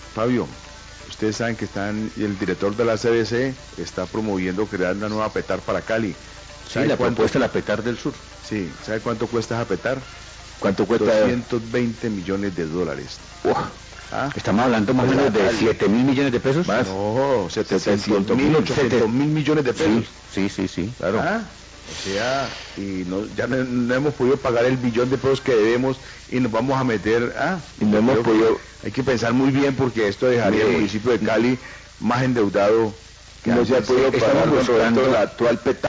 Fabio, ustedes saben que el director de la CBC está promoviendo crear una nueva PETAR para Cali. Sí, la propuesta de la PETAR del Sur. Sí, ¿sabe cuánto cuesta esa PETAR? ¿Cuánto cuesta? 220 millones de dólares. ¿Ah? Estamos hablando más o menos de 7.000 millones de pesos. ¿Más? No, 700 mil, 800 mil millones de pesos. Sí, claro. O sea, y ya no hemos podido pagar el billón de pesos que debemos y nos vamos a meter. Y no hemos podido. Hay que pensar muy bien porque esto dejaría el municipio de Cali más endeudado. No se ha podido pagar con la actual PETAR.